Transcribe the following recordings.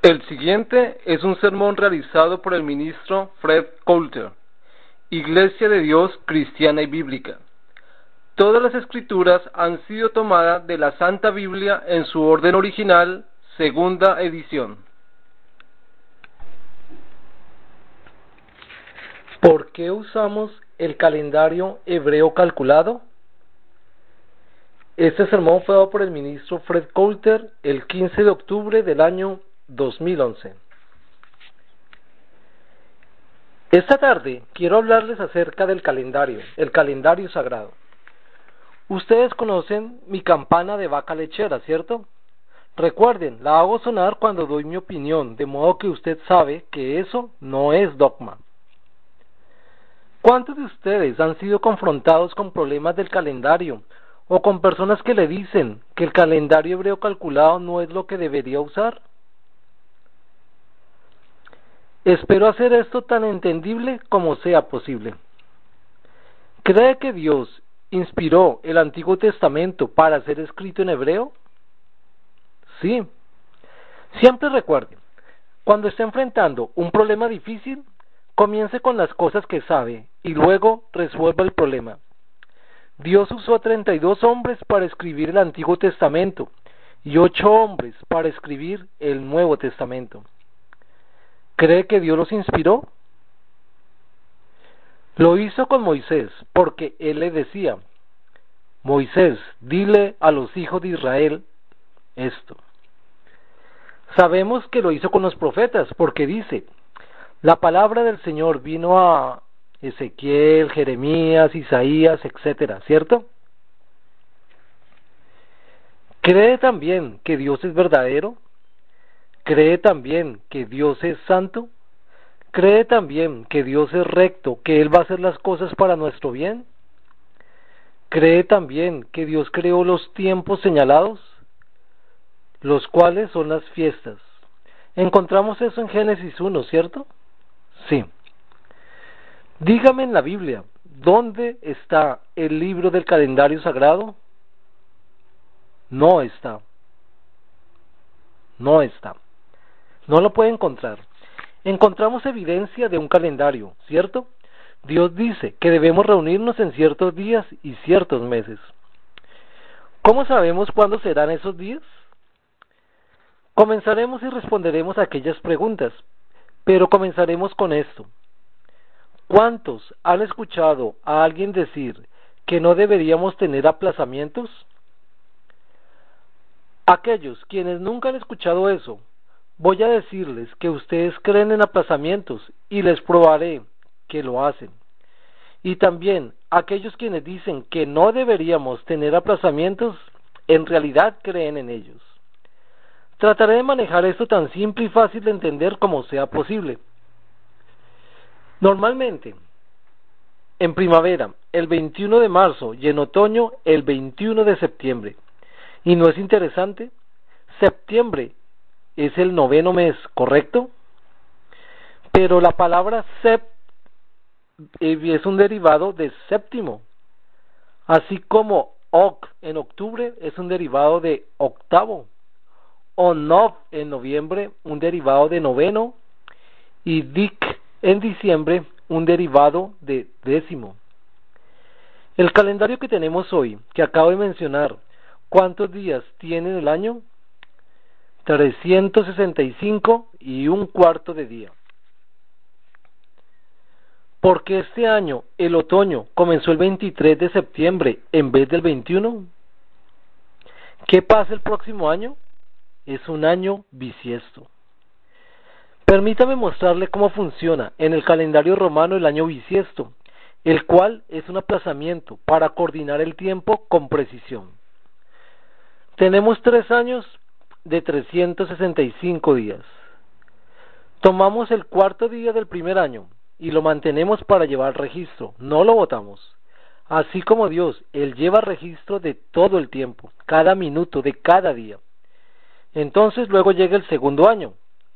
El siguiente es un sermón realizado por el ministro Fred Coulter, Iglesia de Dios Cristiana y Bíblica. Todas las escrituras han sido tomadas de la Santa Biblia en su orden original, segunda edición. ¿Por qué usamos el calendario hebreo calculado? Este sermón fue dado por el ministro Fred Coulter el 15 de octubre del año 2011. Esta tarde quiero hablarles acerca del calendario, el calendario sagrado. Ustedes conocen mi campana de vaca lechera, ¿cierto? Recuerden, la hago sonar cuando doy mi opinión, de modo que usted sabe que eso no es dogma. ¿Cuántos de ustedes han sido confrontados con problemas del calendario o con personas que le dicen que el calendario hebreo calculado no es lo que debería usar? Espero hacer esto tan entendible como sea posible. ¿Cree que Dios inspiró el Antiguo Testamento para ser escrito en hebreo? Sí. Siempre recuerde, cuando esté enfrentando un problema difícil, comience con las cosas que sabe y luego resuelva el problema. Dios usó a 32 hombres para escribir el Antiguo Testamento y 8 hombres para escribir el Nuevo Testamento. ¿Cree que Dios los inspiró? Lo hizo con Moisés porque él le decía: Moisés, dile a los hijos de Israel esto. Sabemos que lo hizo con los profetas porque dice: la palabra del Señor vino a Ezequiel, Jeremías, Isaías, etcétera, ¿cierto? ¿Cree también que Dios es verdadero? ¿Cree también que Dios es santo? ¿Cree también que Dios es recto, que Él va a hacer las cosas para nuestro bien? ¿Cree también que Dios creó los tiempos señalados, los cuales son las fiestas? Encontramos eso en Génesis 1, ¿cierto? Sí. Dígame en la Biblia, ¿dónde está el libro del calendario sagrado? No está. No está. No lo puede encontrar. Encontramos evidencia de un calendario, ¿cierto? Dios dice que debemos reunirnos en ciertos días y ciertos meses. ¿Cómo sabemos cuándo serán esos días? Comenzaremos y responderemos a aquellas preguntas, pero comenzaremos con esto. ¿Cuántos han escuchado a alguien decir que no deberíamos tener aplazamientos? Aquellos quienes nunca han escuchado eso, voy a decirles que ustedes creen en aplazamientos y les probaré que lo hacen. Y también aquellos quienes dicen que no deberíamos tener aplazamientos, en realidad creen en ellos. Trataré de manejar esto tan simple y fácil de entender como sea posible. Normalmente, en primavera, el 21 de marzo y en otoño, el 21 de septiembre. ¿Y no es interesante? Septiembre es el 9º mes, ¿correcto? Pero la palabra es un derivado de séptimo, así como oc en octubre es un derivado de octavo, o nov en noviembre un derivado de noveno, y dik en diciembre un derivado de décimo. El calendario que tenemos hoy, que acabo de mencionar, ¿cuántos días tiene en el año? 365 y un cuarto de día. ¿Por qué este año el otoño comenzó el 23 de septiembre en vez del 21? ¿Qué pasa el próximo año? Es un año bisiesto. Permítame mostrarle cómo funciona en el calendario romano el año bisiesto, el cual es un aplazamiento para coordinar el tiempo con precisión. Tenemos 3 años de 365 días. Tomamos el cuarto día del primer año y lo mantenemos para llevar registro, no lo botamos. Así como Dios, Él lleva registro de todo el tiempo, cada minuto de cada día. Entonces luego llega el segundo año,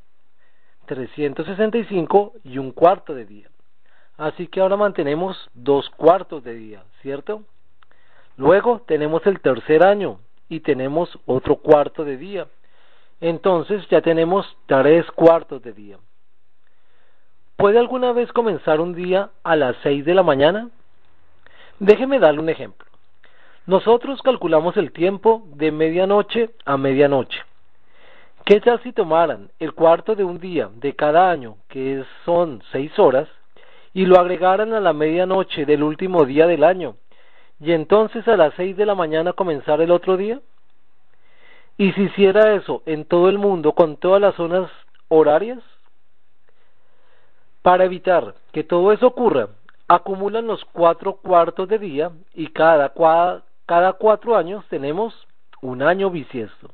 365 y un cuarto de día. Así que ahora mantenemos 2 cuartos de día, ¿cierto? Luego tenemos el tercer año y tenemos otro cuarto de día. Entonces ya tenemos 3/4 de día. ¿Puede alguna vez comenzar un día a las 6 de la mañana? Déjeme darle un ejemplo. Nosotros calculamos el tiempo de medianoche a medianoche. ¿Qué tal si tomaran el cuarto de un día de cada año, que son 6 horas, y lo agregaran a la medianoche del último día del año, y entonces a las 6 de la mañana comenzar el otro día? ¿Y si hiciera eso en todo el mundo con todas las zonas horarias? Para evitar que todo eso ocurra, acumulan los 4/4 de día y cada 4 años tenemos un año bisiesto.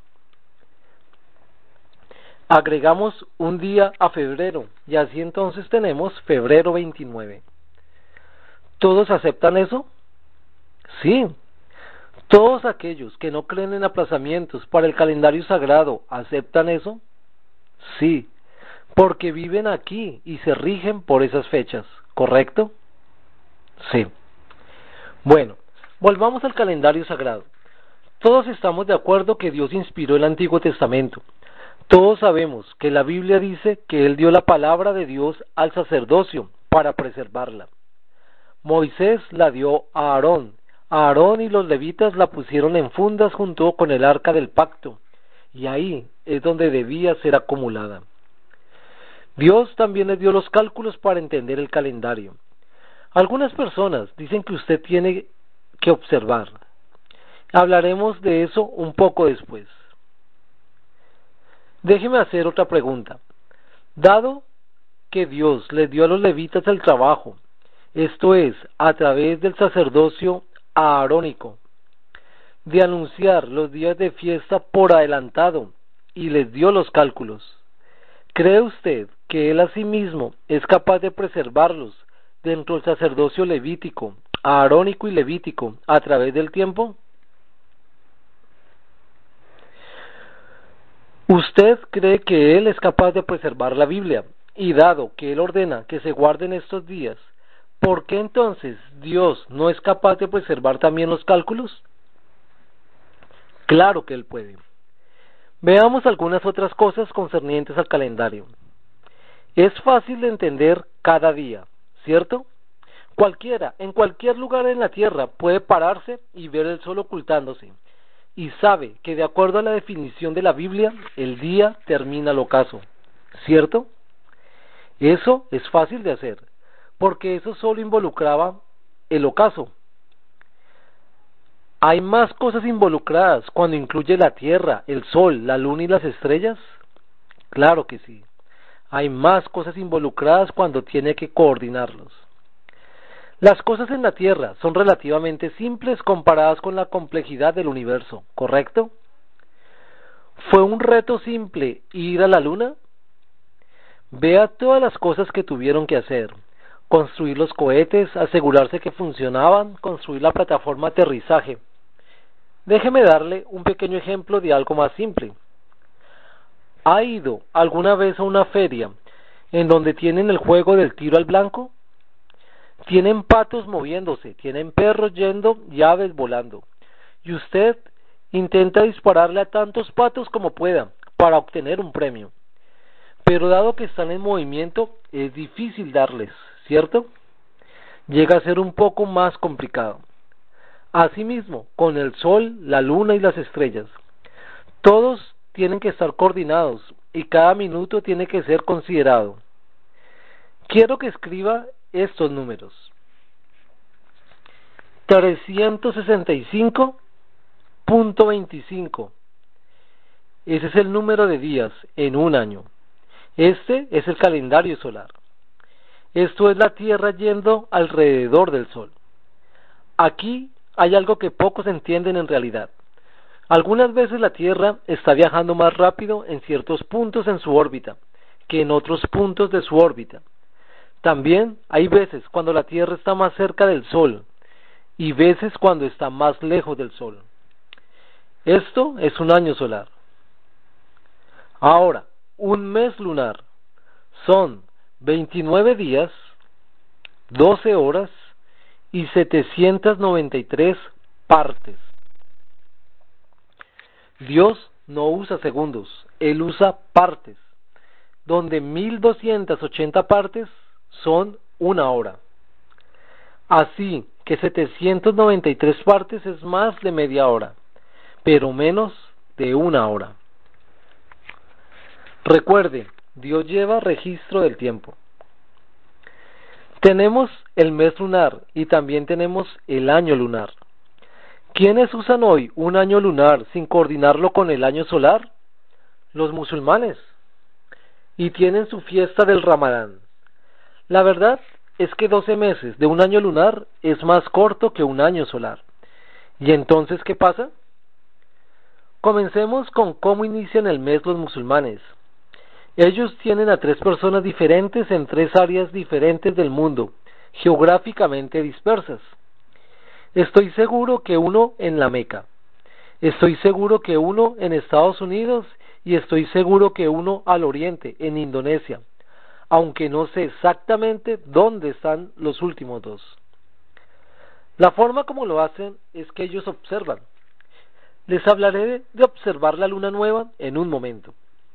Agregamos un día a febrero y así entonces tenemos febrero 29. ¿Todos aceptan eso? Sí. ¿Todos aquellos que no creen en aplazamientos para el calendario sagrado aceptan eso? Sí, porque viven aquí y se rigen por esas fechas, ¿correcto? Sí. Bueno, volvamos al calendario sagrado. Todos estamos de acuerdo que Dios inspiró el Antiguo Testamento. Todos sabemos que la Biblia dice que Él dio la palabra de Dios al sacerdocio para preservarla. Moisés la dio a Aarón. Aarón y los levitas la pusieron en fundas junto con el arca del pacto, y ahí es donde debía ser acumulada. Dios también les dio los cálculos para entender el calendario. Algunas personas dicen que usted tiene que observar. Hablaremos de eso un poco después. Déjeme hacer otra pregunta. Dado que Dios les dio a los levitas el trabajo, esto es, a través del sacerdocio aarónico, de anunciar los días de fiesta por adelantado, y les dio los cálculos, ¿cree usted que Él asimismo es capaz de preservarlos dentro del sacerdocio levítico, aarónico y levítico a través del tiempo? ¿Usted cree que Él es capaz de preservar la Biblia? Y dado que Él ordena que se guarden estos días, ¿por qué entonces Dios no es capaz de preservar también los cálculos? Claro que Él puede. Veamos algunas otras cosas concernientes al calendario. Es fácil de entender cada día, ¿cierto? Cualquiera, en cualquier lugar en la tierra, puede pararse y ver el sol ocultándose, y sabe que de acuerdo a la definición de la Biblia, el día termina al ocaso, ¿cierto? Eso es fácil de hacer, porque eso solo involucraba el ocaso. ¿Hay más cosas involucradas cuando incluye la tierra, el sol, la luna y las estrellas? Claro que sí. Hay más cosas involucradas cuando tiene que coordinarlos. Las cosas en la tierra son relativamente simples comparadas con la complejidad del universo, ¿correcto? ¿Fue un reto simple ir a la luna? Vea todas las cosas que tuvieron que hacer. Construir los cohetes, asegurarse que funcionaban, construir la plataforma de aterrizaje. Déjeme darle un pequeño ejemplo de algo más simple. ¿Ha ido alguna vez a una feria en donde tienen el juego del tiro al blanco? Tienen patos moviéndose, tienen perros yendo y aves volando. Y usted intenta dispararle a tantos patos como pueda para obtener un premio. Pero dado que están en movimiento, es difícil darles, ¿cierto? Llega a ser un poco más complicado. Asimismo, con el sol, la luna y las estrellas. Todos tienen que estar coordinados y cada minuto tiene que ser considerado. Quiero que escriba estos números. 365.25. Ese es el número de días en un año. Este es el calendario solar. Esto es la Tierra yendo alrededor del Sol. Aquí hay algo que pocos entienden en realidad. Algunas veces la Tierra está viajando más rápido en ciertos puntos en su órbita que en otros puntos de su órbita. También hay veces cuando la Tierra está más cerca del Sol y veces cuando está más lejos del Sol. Esto es un año solar. Ahora, un mes lunar son 29 días, 12 horas y 793 partes. Dios no usa segundos, él usa partes, donde 1280 partes son una hora. Así que 793 partes es más de media hora, pero menos de una hora. Recuerde, Dios lleva registro del tiempo. Tenemos el mes lunar y también tenemos el año lunar. ¿Quiénes usan hoy un año lunar sin coordinarlo con el año solar? Los musulmanes. Y tienen su fiesta del Ramadán. La verdad es que 12 meses de un año lunar es más corto que un año solar. ¿Y entonces qué pasa? Comencemos con cómo inician el mes los musulmanes. Ellos tienen a 3 personas diferentes en 3 áreas diferentes del mundo, geográficamente dispersas. Estoy seguro que uno en la Meca, estoy seguro que uno en Estados Unidos y estoy seguro que uno al oriente, en Indonesia, aunque no sé exactamente dónde están los últimos 2. La forma como lo hacen es que ellos observan. Les hablaré de observar la luna nueva en un momento.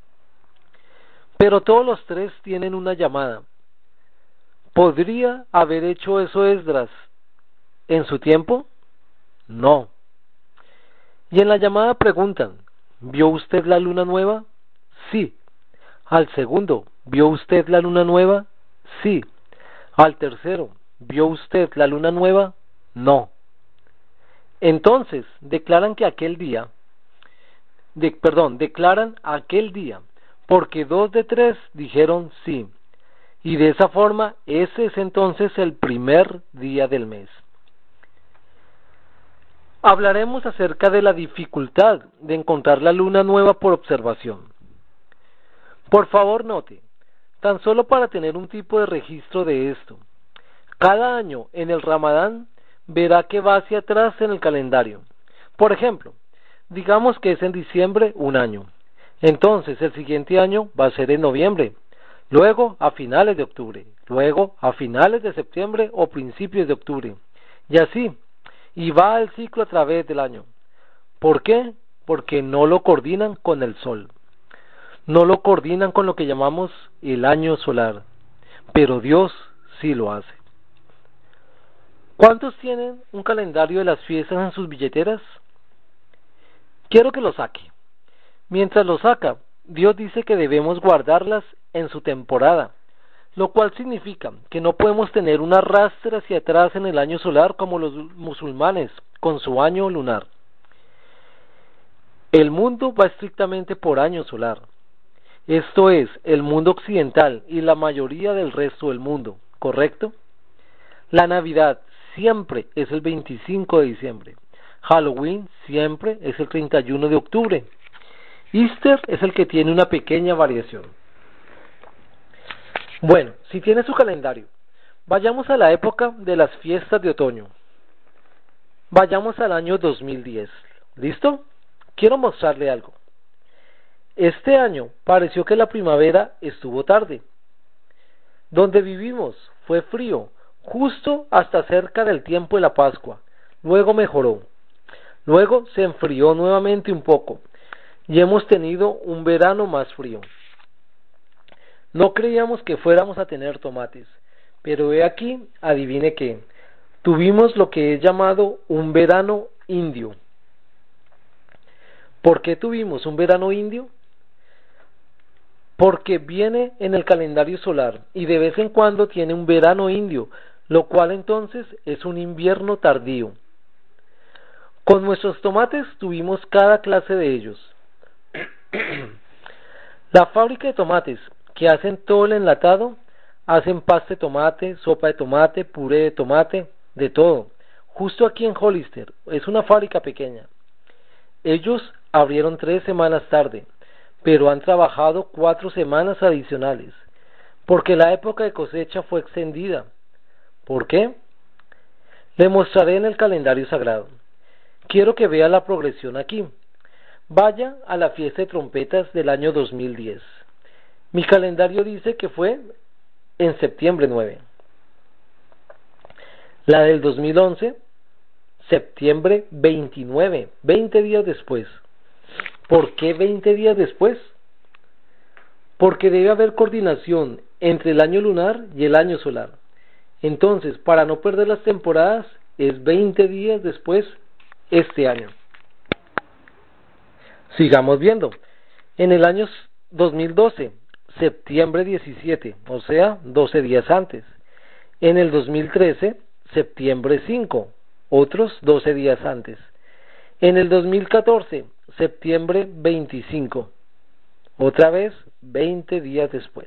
Pero todos los 3 tienen una llamada. ¿Podría haber hecho eso Esdras en su tiempo? No. Y en la llamada preguntan, ¿vio usted la luna nueva? Sí. Al segundo, ¿vio usted la luna nueva? Sí. Al tercero, ¿vio usted la luna nueva? No. Entonces, declaran aquel día, porque 2 de 3 dijeron sí. Y de esa forma, ese es entonces el primer día del mes. Hablaremos acerca de la dificultad de encontrar la luna nueva por observación. Por favor note, tan solo para tener un tipo de registro de esto, cada año en el Ramadán verá que va hacia atrás en el calendario. Por ejemplo, digamos que es en diciembre un año, entonces el siguiente año va a ser en noviembre, luego a finales de octubre, luego a finales de septiembre o principios de octubre, y así, y va el ciclo a través del año. ¿Por qué? Porque no lo coordinan con el sol, no lo coordinan con lo que llamamos el año solar, pero Dios sí lo hace. ¿Cuántos tienen un calendario de las fiestas en sus billeteras? Quiero que lo saque. Mientras lo saca, Dios dice que debemos guardarlas en su temporada, lo cual significa que no podemos tener un arrastre hacia atrás en el año solar como los musulmanes con su año lunar. El mundo va estrictamente por año solar. Esto es, el mundo occidental y la mayoría del resto del mundo, ¿correcto? La Navidad siempre es el 25 de diciembre. Halloween siempre es el 31 de octubre. Easter es el que tiene una pequeña variación. Bueno, si tiene su calendario, vayamos a la época de las fiestas de otoño. Vayamos al año 2010. ¿Listo? Quiero mostrarle algo. Este año pareció que la primavera estuvo tarde. Donde vivimos fue frío, justo hasta cerca del tiempo de la Pascua. Luego mejoró. Luego se enfrió nuevamente un poco y hemos tenido un verano más frío. No creíamos que fuéramos a tener tomates, pero he aquí, adivine qué, tuvimos lo que he llamado un verano indio. ¿Por qué tuvimos un verano indio? Porque viene en el calendario solar y de vez en cuando tiene un verano indio, lo cual entonces es un invierno tardío. Con nuestros tomates tuvimos cada clase de ellos. La fábrica de tomates, que hacen todo el enlatado, hacen pasta de tomate, sopa de tomate, puré de tomate, de todo. Justo aquí en Hollister, es una fábrica pequeña. Ellos abrieron 3 semanas tarde, pero han trabajado 4 semanas adicionales, porque la época de cosecha fue extendida. ¿Por qué? Le mostraré en el calendario sagrado. Quiero que vea la progresión aquí. Vaya a la fiesta de trompetas del año 2010. Mi calendario dice que fue en septiembre 9. La del 2011, septiembre 29, 20 días después. ¿Por qué 20 días después? porque debe haber coordinación entre el año lunar y el año solar. Entonces, para no perder las temporadas, es 20 días después este año. Sigamos viendo. En el año 2012, septiembre 17, o sea, 12 días antes. En el 2013, septiembre 5, otros 12 días antes. En el 2014, septiembre 25, otra vez 20 días después.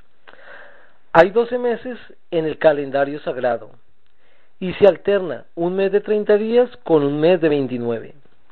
Hay 12 meses en el calendario sagrado y se alterna un mes de 30 días con un mes de 29.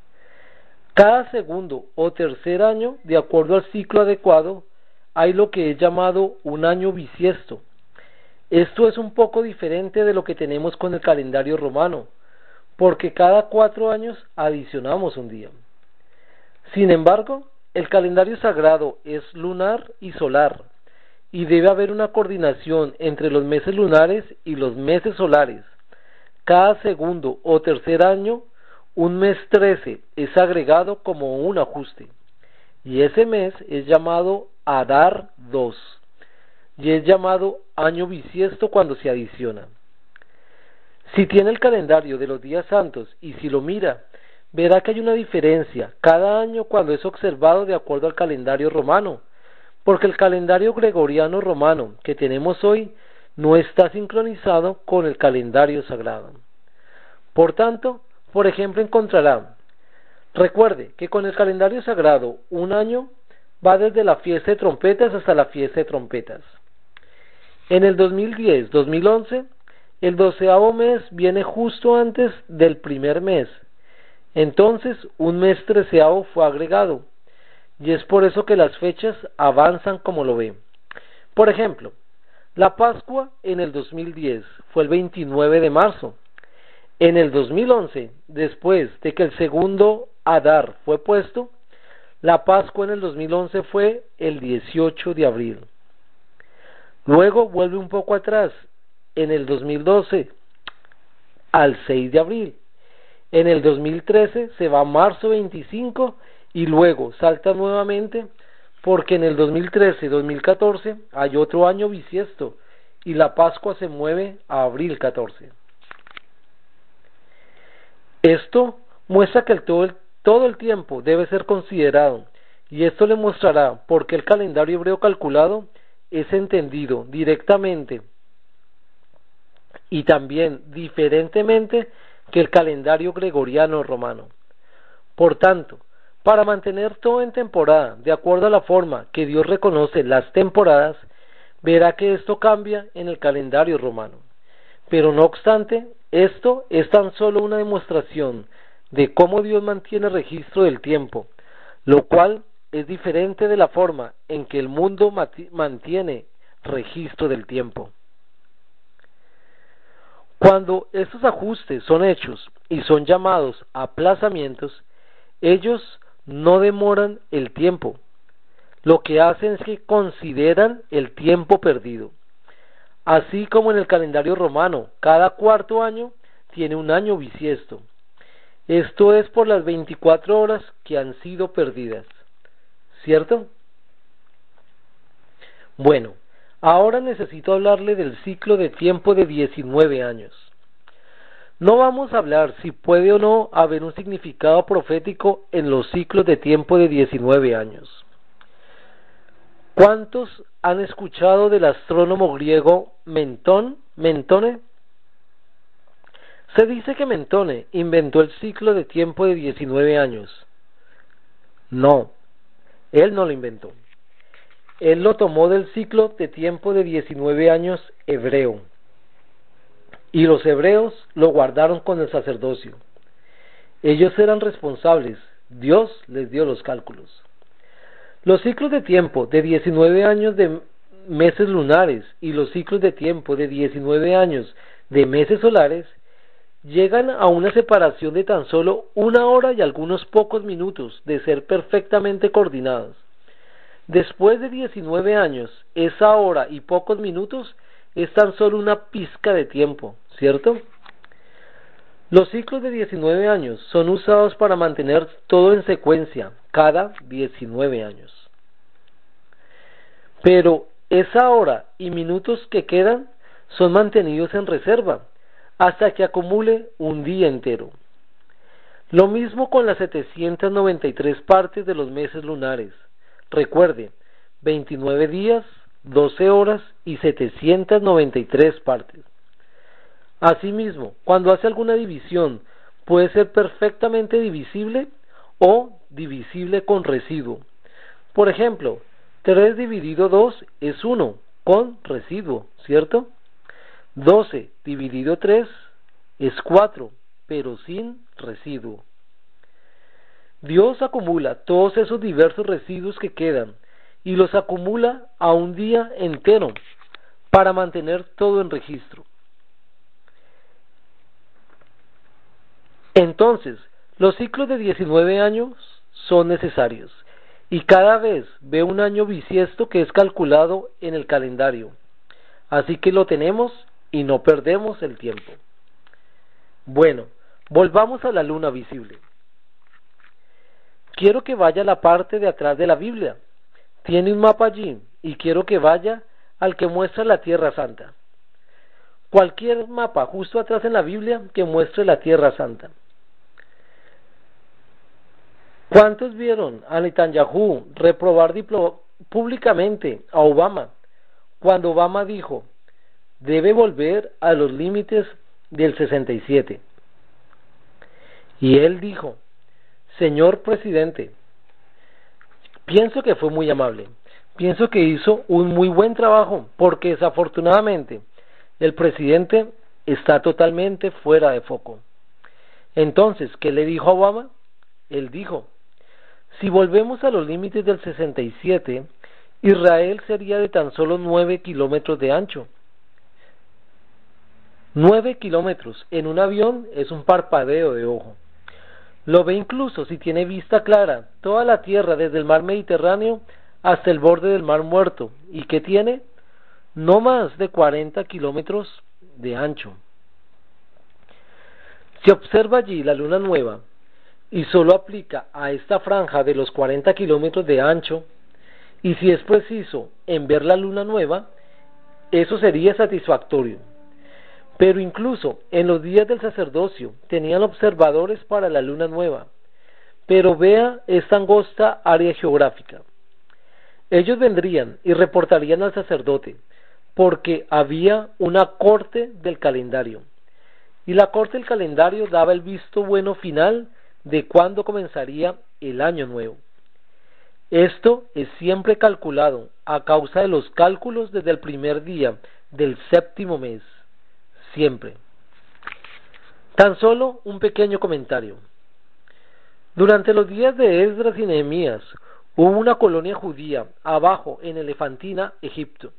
Cada segundo o tercer año, de acuerdo al ciclo adecuado, hay lo que es llamado un año bisiesto. Esto es un poco diferente de lo que tenemos con el calendario romano, porque cada 4 años adicionamos un día. Sin embargo, el calendario sagrado es lunar y solar, y debe haber una coordinación entre los meses lunares y los meses solares. Cada segundo o tercer año, un mes 13 es agregado como un ajuste, y ese mes es llamado Adar II, y es llamado año bisiesto cuando se adiciona. Si tiene el calendario de los días santos y si lo mira, verá que hay una diferencia cada año cuando es observado de acuerdo al calendario romano, porque el calendario gregoriano romano que tenemos hoy no está sincronizado con el calendario sagrado. Por tanto, por ejemplo, encontrará, recuerde que con el calendario sagrado un año va desde la fiesta de trompetas hasta la fiesta de trompetas. En el 2010-2011, el 12º mes viene justo antes del primer mes, entonces un mes 13º fue agregado, y es por eso que las fechas avanzan como lo ve. Por ejemplo, la Pascua en el 2010 fue el 29 de marzo. En el 2011, después de que el segundo Adar fue puesto, la Pascua en el 2011 fue el 18 de abril. Luego vuelve un poco atrás, en el 2012, al 6 de abril. En el 2013 se va a marzo 25 y luego salta nuevamente porque en el 2013-2014 hay otro año bisiesto y la Pascua se mueve a abril 14. Esto muestra que todo el tiempo debe ser considerado, y esto le mostrará por qué el calendario hebreo calculado es entendido directamente y también diferentemente que el calendario gregoriano romano. Por tanto, para mantener todo en temporada, de acuerdo a la forma que Dios reconoce las temporadas, verá que esto cambia en el calendario romano. Pero no obstante, esto es tan solo una demostración de cómo Dios mantiene registro del tiempo, lo cual es diferente de la forma en que el mundo mantiene registro del tiempo. Cuando estos ajustes son hechos y son llamados aplazamientos, ellos no demoran el tiempo. Lo que hacen es que consideran el tiempo perdido. Así como en el calendario romano, cada cuarto año tiene un año bisiesto. Esto es por las 24 horas que han sido perdidas. ¿Cierto? Bueno, ahora necesito hablarle del ciclo de tiempo de 19 años. No vamos a hablar si puede o no haber un significado profético en los ciclos de tiempo de 19 años. ¿Cuántos han escuchado del astrónomo griego Mentone? Se dice que Mentone inventó el ciclo de tiempo de 19 años. No, él no lo inventó. Él lo tomó del ciclo de tiempo de 19 años hebreo. Y los hebreos lo guardaron con el sacerdocio. Ellos eran responsables, Dios les dio los cálculos. Los ciclos de tiempo de 19 años de meses lunares y los ciclos de tiempo de 19 años de meses solares llegan a una separación de tan solo 1 hora y algunos pocos minutos de ser perfectamente coordinados. Después de 19 años, esa hora y pocos minutos es tan solo una pizca de tiempo, ¿cierto? Los ciclos de 19 años son usados para mantener todo en secuencia, cada 19 años. pero esa hora y minutos que quedan son mantenidos en reserva hasta que acumule un día entero. Lo mismo con las 793 partes de los meses lunares. Recuerde, 29 días, 12 horas y 793 partes. Asimismo, cuando hace alguna división, puede ser perfectamente divisible o divisible con residuo. Por ejemplo, 3 dividido 2 es 1 con residuo, ¿cierto? 12 dividido 3 es 4, pero sin residuo. Dios acumula todos esos diversos residuos que quedan y los acumula a un día entero para mantener todo en registro. Entonces, los ciclos de 19 años son necesarios y cada vez ve un año bisiesto que es calculado en el calendario. Así que lo tenemos y no perdemos el tiempo. Bueno, volvamos a la luna visible. Quiero que vaya a la parte de atrás de la Biblia. Tiene un mapa allí y quiero que vaya al que muestra la Tierra Santa. Cualquier mapa justo atrás en la Biblia que muestre la Tierra Santa. ¿Cuántos vieron a Netanyahu reprobar públicamente a Obama cuando Obama dijo, debe volver a los límites del 67? Y él dijo, señor presidente, pienso que fue muy amable, pienso que hizo un muy buen trabajo, porque desafortunadamente el presidente está totalmente fuera de foco. Entonces, ¿qué le dijo a Obama? Él dijo, si volvemos a los límites del 67, Israel sería de tan solo 9 kilómetros de ancho. 9 kilómetros en un avión es un parpadeo de ojo. Lo ve incluso si tiene vista clara toda la tierra desde el mar Mediterráneo hasta el borde del mar Muerto. ¿Y qué tiene? No más de 40 kilómetros de ancho. Si observa allí la luna nueva y solo aplica a esta franja de los 40 kilómetros de ancho, y si es preciso en ver la luna nueva, eso sería satisfactorio. Pero incluso en los días del sacerdocio tenían observadores para la luna nueva. Pero vea esta angosta área geográfica. Ellos vendrían y reportarían al sacerdote, porque había una corte del calendario. Y la corte del calendario daba el visto bueno final de cuándo comenzaría el año nuevo. Esto es siempre calculado a causa de los cálculos desde el primer día del séptimo mes. Siempre. Tan solo un pequeño comentario. Durante los días de Esdras y Nehemías hubo una colonia judía abajo en Elefantina, Egipto.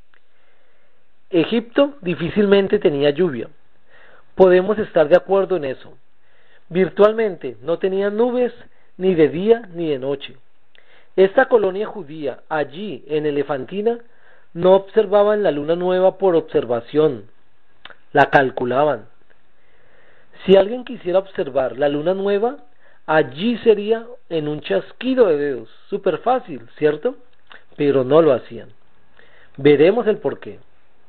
Egipto difícilmente tenía lluvia. Podemos estar de acuerdo en eso. Virtualmente no tenía nubes ni de día ni de noche. Esta colonia judía allí en Elefantina no observaban la luna nueva por observación, la calculaban. Si alguien quisiera observar la luna nueva, allí sería en un chasquido de dedos, súper fácil, ¿cierto? Pero no lo hacían. Veremos el porqué.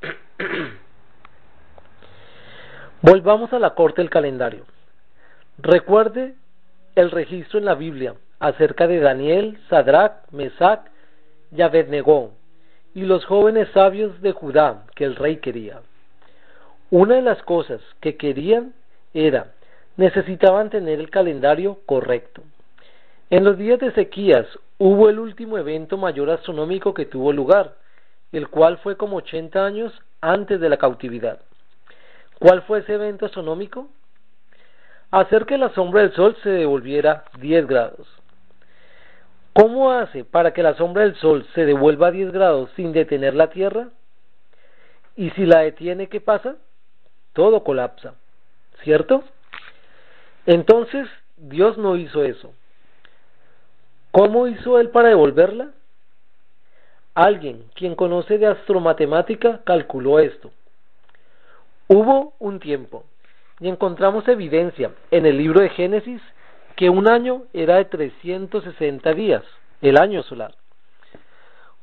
Volvamos a la corte del calendario. Recuerde el registro en la Biblia acerca de Daniel, Sadrach, Mesac y Abednego y los jóvenes sabios de Judá que el rey quería. Una de las cosas que querían era, necesitaban tener el calendario correcto. En los días de Ezequías hubo el último evento mayor astronómico que tuvo lugar, el cual fue como 80 años antes de la cautividad. ¿Cuál fue ese evento astronómico? Hacer que la sombra del sol se devolviera 10 grados. ¿Cómo hace para que la sombra del sol se devuelva a 10 grados sin detener la Tierra? Y si la detiene, ¿qué pasa? Todo colapsa, ¿cierto? Entonces, Dios no hizo eso. ¿Cómo hizo Él para devolverla? Alguien, quien conoce de astromatemática, calculó esto. Hubo un tiempo, y encontramos evidencia en el libro de Génesis, que un año era de 360 días, el año solar.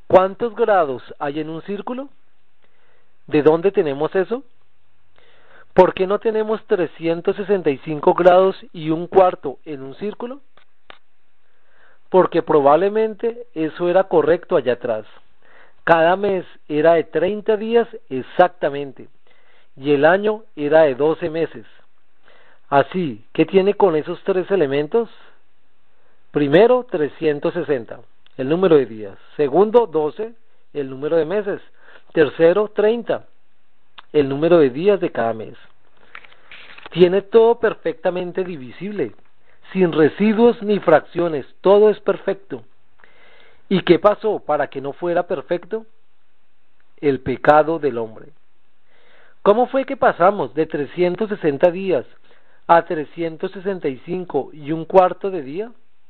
¿Cuántos grados hay en un círculo? ¿De dónde tenemos eso? ¿Por qué no tenemos 365 grados y un cuarto en un círculo? Porque probablemente eso era correcto allá atrás. Cada mes era de 30 días exactamente, y el año era de 12 meses. Así, ¿qué tiene con esos tres elementos? Primero, 360, el número de días. Segundo, 12, el número de meses. Tercero, 30, el número de días de cada mes. Tiene todo perfectamente divisible, sin residuos ni fracciones, todo es perfecto. ¿Y qué pasó para que no fuera perfecto? El pecado del hombre. ¿Cómo fue que pasamos de 360 días a 365 y un cuarto de día?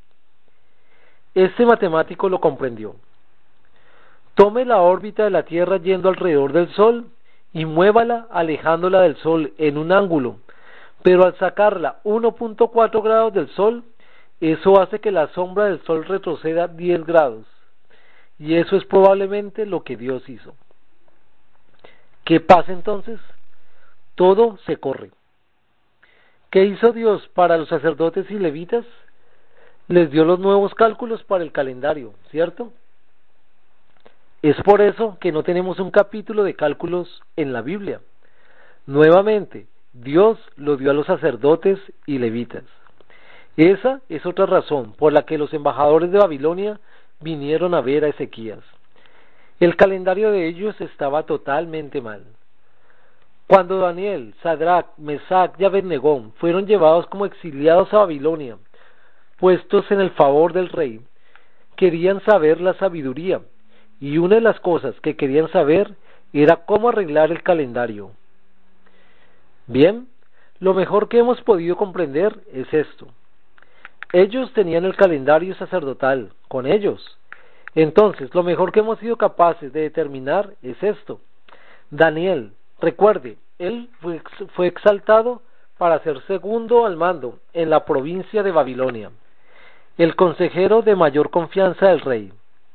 Este matemático lo comprendió. Tome la órbita de la Tierra yendo alrededor del Sol y muévala alejándola del Sol en un ángulo, pero al sacarla 1.4 grados del Sol, eso hace que la sombra del Sol retroceda 10 grados, y eso es probablemente lo que Dios hizo. ¿Qué pasa entonces? Todo se corre. ¿Qué hizo Dios para los sacerdotes y levitas? Les dio los nuevos cálculos para el calendario, ¿cierto? Es por eso que no tenemos un capítulo de cálculos en la Biblia. Nuevamente, Dios lo dio a los sacerdotes y levitas. Esa es otra razón por la que los embajadores de Babilonia vinieron a ver a Ezequías. El calendario de ellos estaba totalmente mal. Cuando Daniel, Sadrach, Mesach y Abednego fueron llevados como exiliados a Babilonia, puestos en el favor del rey, querían saber la sabiduría, y una de las cosas que querían saber era cómo arreglar el calendario. Bien, lo mejor que hemos podido comprender es esto. Ellos tenían el calendario sacerdotal con ellos. Entonces, lo mejor que hemos sido capaces de determinar es esto. Daniel, recuerde, él fue exaltado para ser segundo al mando en la provincia de Babilonia, el consejero de mayor confianza del rey.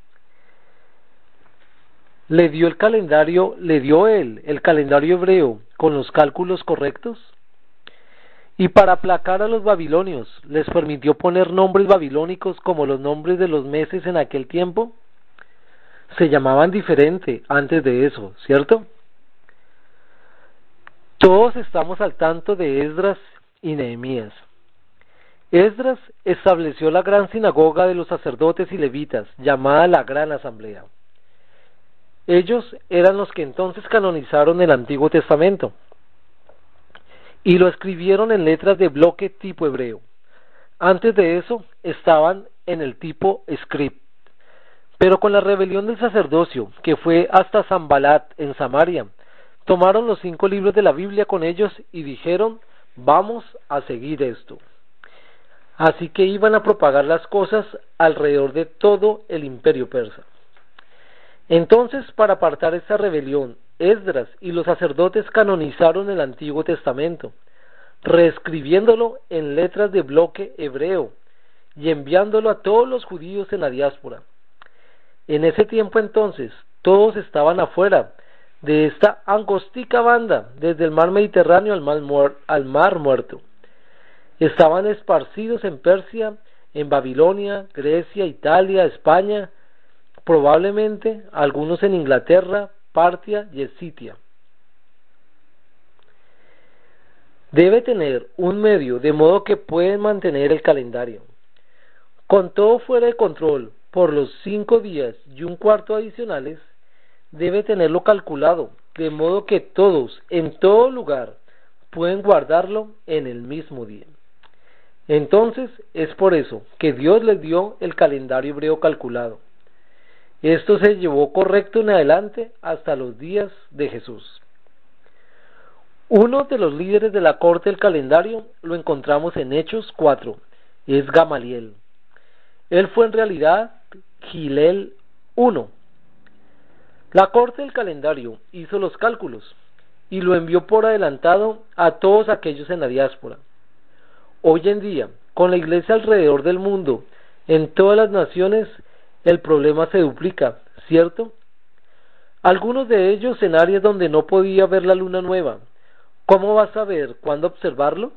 ¿Le dio el calendario hebreo con los cálculos correctos? Y para aplacar a los babilonios, ¿les permitió poner nombres babilónicos como los nombres de los meses en aquel tiempo? Se llamaban diferente antes de eso, ¿cierto? Todos estamos al tanto de Esdras y Nehemías. Esdras estableció la gran sinagoga de los sacerdotes y levitas, llamada la Gran Asamblea. Ellos eran los que entonces canonizaron el Antiguo Testamento y lo escribieron en letras de bloque tipo hebreo. Antes de eso estaban en el tipo script. Pero con la rebelión del sacerdocio, que fue hasta Sambalat en Samaria, tomaron los 5 libros de la Biblia con ellos y dijeron, vamos a seguir esto. Así que iban a propagar las cosas alrededor de todo el imperio persa. Entonces, para apartar esta rebelión, Esdras y los sacerdotes canonizaron el Antiguo Testamento, reescribiéndolo en letras de bloque hebreo y enviándolo a todos los judíos en la diáspora. En ese tiempo entonces, todos estaban afuera de esta angostica banda, desde el mar Mediterráneo al mar Muerto. Estaban esparcidos en Persia, en Babilonia, Grecia, Italia, España, probablemente algunos en Inglaterra, Partia y Escitia. Debe tener un medio de modo que pueden mantener el calendario. Con todo fuera de control por los 5 días y un cuarto adicionales, debe tenerlo calculado, de modo que todos, en todo lugar, pueden guardarlo en el mismo día. Entonces, es por eso que Dios les dio el calendario hebreo calculado. Esto se llevó correcto en adelante hasta los días de Jesús. Uno de los líderes de la corte del calendario lo encontramos en Hechos 4, es Gamaliel. Él fue en realidad Gilel I. La corte del calendario hizo los cálculos y lo envió por adelantado a todos aquellos en la diáspora. Hoy en día, con la iglesia alrededor del mundo, en todas las naciones, el problema se duplica, ¿cierto? Algunos de ellos en áreas donde no podía ver la luna nueva. ¿Cómo vas a saber cuándo observarlo?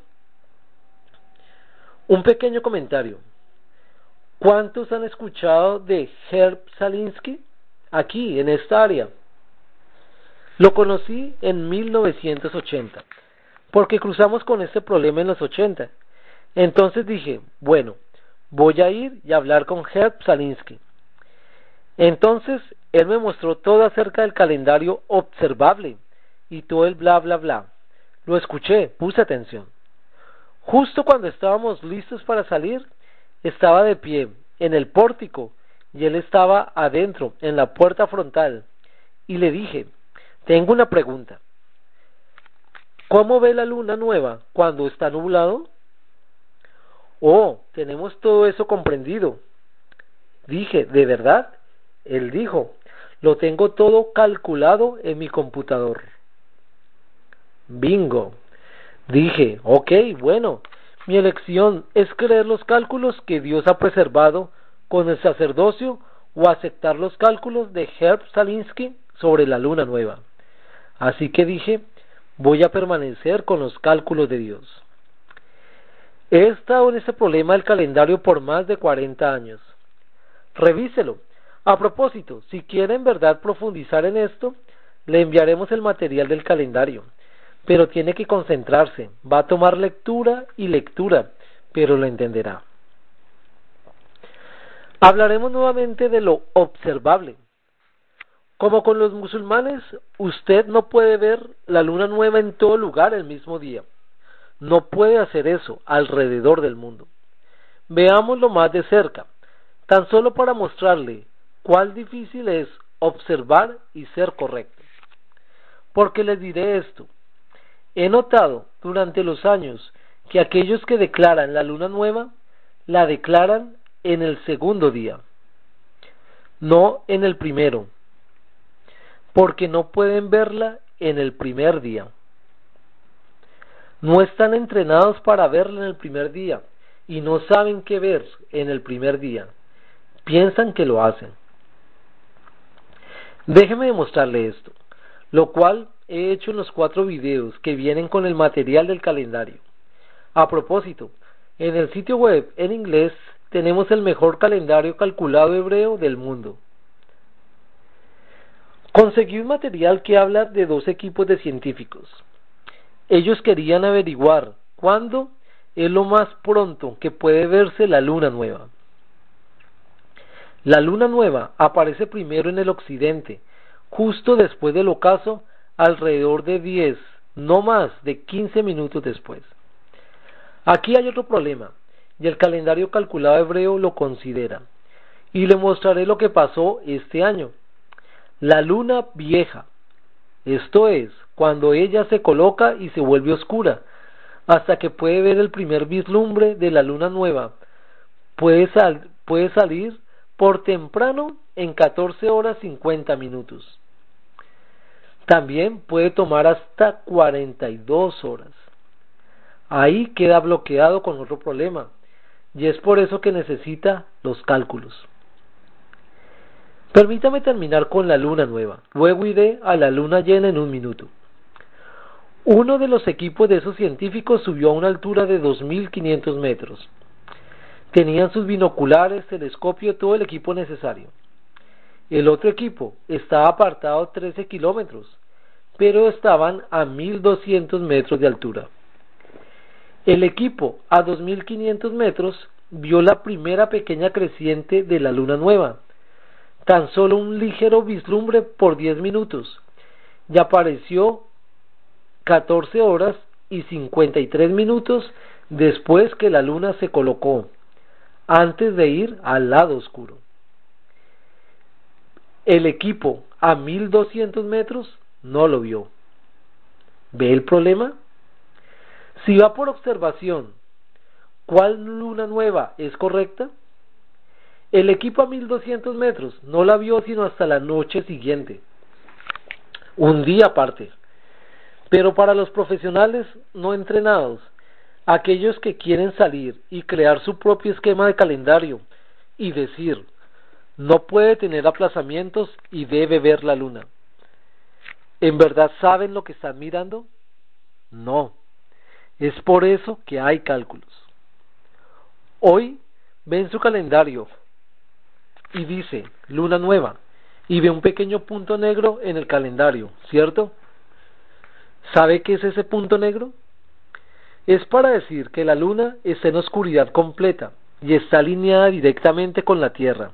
Un pequeño comentario. ¿Cuántos han escuchado de Herb Salinsky? Aquí, en esta área. Lo conocí en 1980, porque cruzamos con este problema en los 80. Entonces dije, bueno, voy a ir y hablar con Herb Salinsky. Entonces, él me mostró todo acerca del calendario observable y todo el bla bla bla. Lo escuché, puse atención. Justo cuando estábamos listos para salir, estaba de pie en el pórtico y él estaba adentro en la puerta frontal y le dije, tengo una pregunta. ¿Cómo ve la luna nueva cuando está nublado? Oh, tenemos todo eso comprendido. Dije, ¿de verdad? Él dijo, lo tengo todo calculado en mi computador. Bingo. Dije, ok, bueno, mi elección es creer los cálculos que Dios ha preservado con el sacerdocio o aceptar los cálculos de Herb Salinsky sobre la luna nueva. Así que dije, voy a permanecer con los cálculos de Dios. He estado en este problema del calendario por más de 40 años. Revíselo. A propósito, si quiere en verdad profundizar en esto, le enviaremos el material del calendario. Pero tiene que concentrarse. Va a tomar lectura y lectura, pero lo entenderá. Hablaremos nuevamente de lo observable. Como con los musulmanes, usted no puede ver la luna nueva en todo lugar el mismo día. No puede hacer eso alrededor del mundo. Veámoslo más de cerca, tan solo para mostrarle cuán difícil es observar y ser correcto. Porque les diré esto. He notado durante los años que aquellos que declaran la luna nueva, la declaran en el segundo día, no en el primero, porque no pueden verla en el primer día. No están entrenados para verla en el primer día y no saben qué ver en el primer día. Piensan que lo hacen. Déjeme demostrarle esto, lo cual he hecho en los 4 videos que vienen con el material del calendario. A propósito, en el sitio web en inglés tenemos el mejor calendario calculado hebreo del mundo. Conseguí un material que habla de 2 equipos de científicos. Ellos querían averiguar cuándo es lo más pronto que puede verse la luna nueva. La luna nueva aparece primero en el occidente, justo después del ocaso, alrededor de 10, no más de 15 minutos después. Aquí hay otro problema, y el calendario calculado hebreo lo considera, y le mostraré lo que pasó este año. La luna vieja, esto es, cuando ella se coloca y se vuelve oscura, hasta que puede ver el primer vislumbre de la luna nueva, puede salir por temprano en 14 horas 50 minutos. También puede tomar hasta 42 horas. Ahí queda bloqueado con otro problema, y es por eso que necesita los cálculos. Permítame terminar con la luna nueva, luego iré a la luna llena en un minuto. Uno de los equipos de esos científicos subió a una altura de 2.500 metros. Tenían sus binoculares, telescopio, todo el equipo necesario. El otro equipo estaba apartado 13 kilómetros, pero estaban a 1.200 metros de altura. El equipo a 2.500 metros vio la primera pequeña creciente de la luna nueva, tan solo un ligero vislumbre por 10 minutos, y apareció 14 horas y 53 minutos después que la luna se colocó, antes de ir al lado oscuro. El equipo a 1.200 metros no lo vio. ¿Ve el problema? Si va por observación, ¿cuál luna nueva es correcta? El equipo a 1.200 metros no la vio sino hasta la noche siguiente, un día aparte. Pero para los profesionales no entrenados, aquellos que quieren salir y crear su propio esquema de calendario y decir, No puede tener aplazamientos y debe ver la luna. ¿En verdad saben lo que están mirando? No. Es por eso que hay cálculos. Hoy ven su calendario y dice luna nueva y ve un pequeño punto negro en el calendario, ¿cierto? ¿Sabe qué es ese punto negro? Es para decir que la luna está en oscuridad completa y está alineada directamente con la Tierra.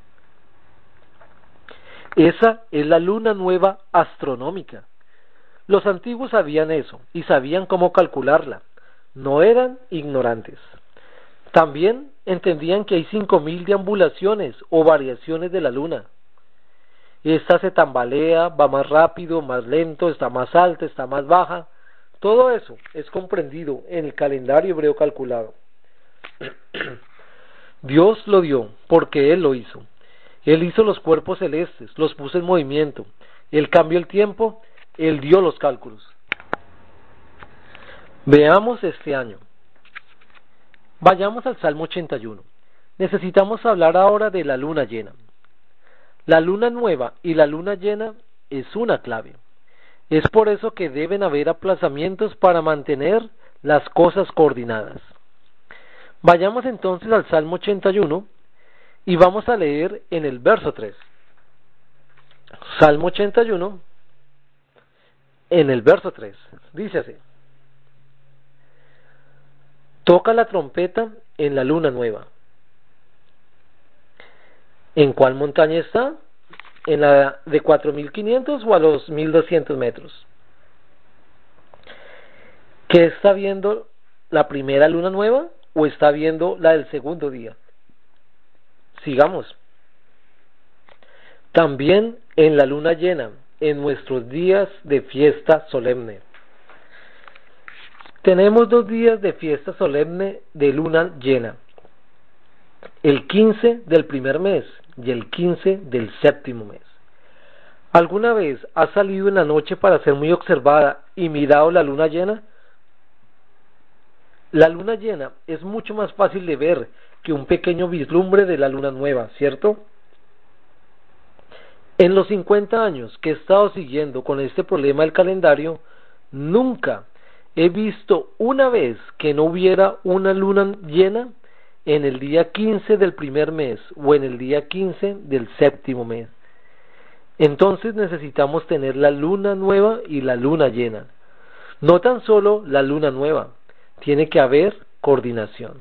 Esa es la luna nueva astronómica. Los antiguos sabían eso y sabían cómo calcularla. No eran ignorantes. También entendían que hay 5000 deambulaciones o variaciones de la luna. Esta se tambalea, va más rápido, más lento, está más alta, está más baja. Todo eso es comprendido en el calendario hebreo calculado. Dios lo dio porque Él lo hizo. Él hizo los cuerpos celestes, los puso en movimiento. Él cambió el tiempo, Él dio los cálculos. Veamos este año. Vayamos al Salmo 81. Necesitamos hablar ahora de la luna llena. La luna nueva y la luna llena es una clave. Es por eso que deben haber aplazamientos para mantener las cosas coordinadas. Vayamos entonces al Salmo 81 y vamos a leer en el verso 3. Salmo 81, en el verso 3, dice así: toca la trompeta en la luna nueva. ¿En cuál montaña está? ¿En la de 4500 o a los 1200 metros? ¿Qué está viendo la primera luna nueva o está viendo la del segundo día? Sigamos. También en la luna llena, en nuestros días de fiesta solemne. Tenemos 2 días de fiesta solemne de luna llena. El 15 del primer mes y el 15 del séptimo mes. ¿Alguna vez has salido en la noche para ser muy observada y mirado la luna llena? La luna llena es mucho más fácil de ver que un pequeño vislumbre de la luna nueva, ¿cierto? En los 50 años que he estado siguiendo con este problema del calendario, nunca he visto una vez que no hubiera una luna llena en el día 15 del primer mes o en el día 15 del séptimo mes. Entonces necesitamos tener la luna nueva y la luna llena. No tan solo la luna nueva, tiene que haber coordinación.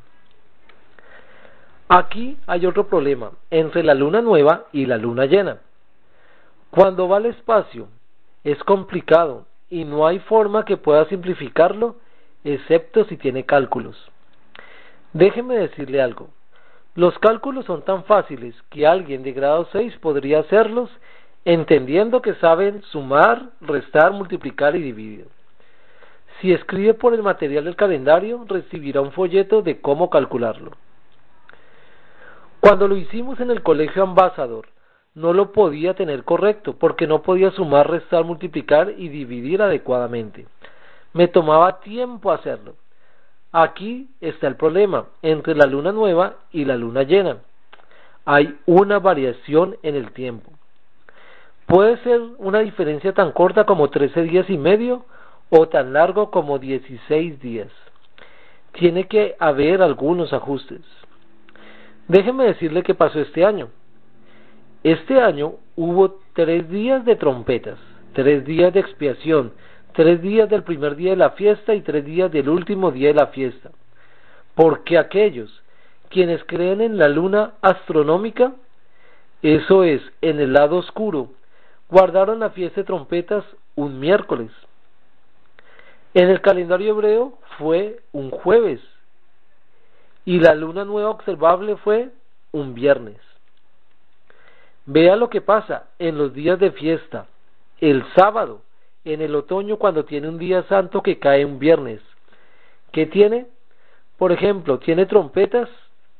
Aquí hay otro problema entre la luna nueva y la luna llena. Cuando va al espacio es complicado y no hay forma que pueda simplificarlo excepto si tiene cálculos. Déjeme decirle algo. Los cálculos son tan fáciles que alguien de grado 6 podría hacerlos entendiendo que saben sumar, restar, multiplicar y dividir. Si escribe por el material del calendario, recibirá un folleto de cómo calcularlo. Cuando lo hicimos en el colegio Ambassador, no lo podía tener correcto porque no podía sumar, restar, multiplicar y dividir adecuadamente. Me tomaba tiempo hacerlo. Aquí está el problema entre la luna nueva y la luna llena. Hay una variación en el tiempo. Puede ser una diferencia tan corta como 13 días y medio o tan largo como 16 días. Tiene que haber algunos ajustes. Déjeme decirle qué pasó este año. Este año hubo 3 días de trompetas, 3 días de expiación, 3 días del primer día de la fiesta y 3 días del último día de la fiesta. Porque aquellos quienes creen en la luna astronómica, eso es, en el lado oscuro, guardaron la fiesta de trompetas un miércoles. En el calendario hebreo fue un jueves y la luna nueva observable fue un viernes. Vea lo que pasa en los días de fiesta. El sábado, en el otoño, cuando tiene un día santo que cae un viernes. ¿Qué tiene? Por ejemplo, tiene trompetas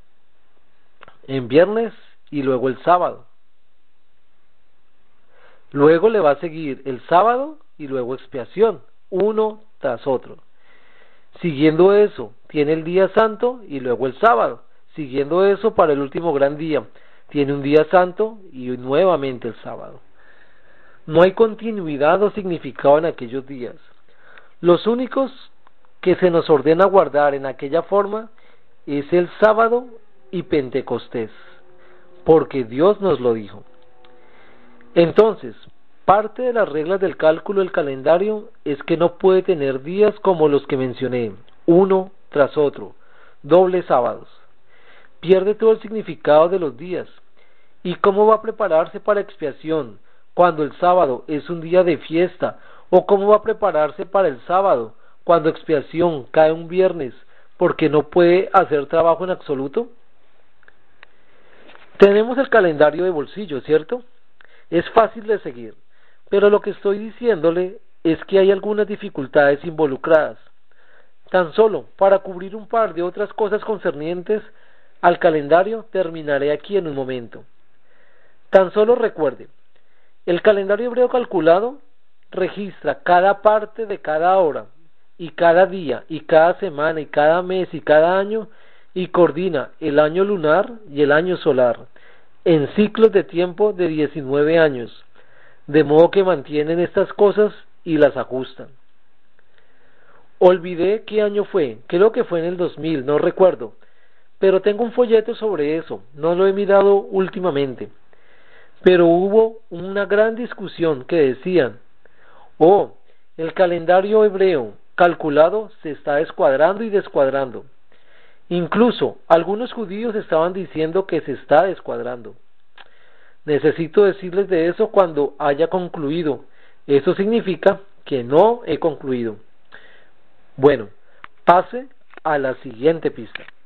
en viernes y luego el sábado. Luego le va a seguir el sábado y luego expiación, uno tras otro. Siguiendo eso, tiene el día santo y luego el sábado. Siguiendo eso para el último gran día. tiene un día santo y nuevamente el sábado. No hay continuidad o significado en aquellos días. Los únicos que se nos ordena guardar en aquella forma es el sábado y Pentecostés, porque Dios nos lo dijo. Entonces, parte de las reglas del cálculo del calendario es que no puede tener días como los que mencioné, uno tras otro, dobles sábados. Pierde todo el significado de los días. ¿Y cómo va a prepararse para expiación cuando el sábado es un día de fiesta? ¿O cómo va a prepararse para el sábado cuando expiación cae un viernes porque no puede hacer trabajo en absoluto? Tenemos el calendario de bolsillo, ¿cierto? Es fácil de seguir, pero lo que estoy diciéndole es que hay algunas dificultades involucradas. Tan solo para cubrir un par de otras cosas concernientes al calendario terminaré aquí en un momento. Tan solo recuerde, el calendario hebreo calculado registra cada parte de cada hora, y cada día, y cada semana, y cada mes, y cada año, y coordina el año lunar y el año solar, en ciclos de tiempo de 19 años, de modo que mantienen estas cosas y las ajustan. Olvidé qué año fue, creo que fue en el 2000, no recuerdo, pero tengo un folleto sobre eso, no lo he mirado últimamente. Pero hubo una gran discusión que decían, el calendario hebreo calculado se está descuadrando y descuadrando. Incluso algunos judíos estaban diciendo que se está descuadrando. Necesito decirles de eso cuando haya concluido. Eso significa que no he concluido. Bueno, pase a la siguiente pista.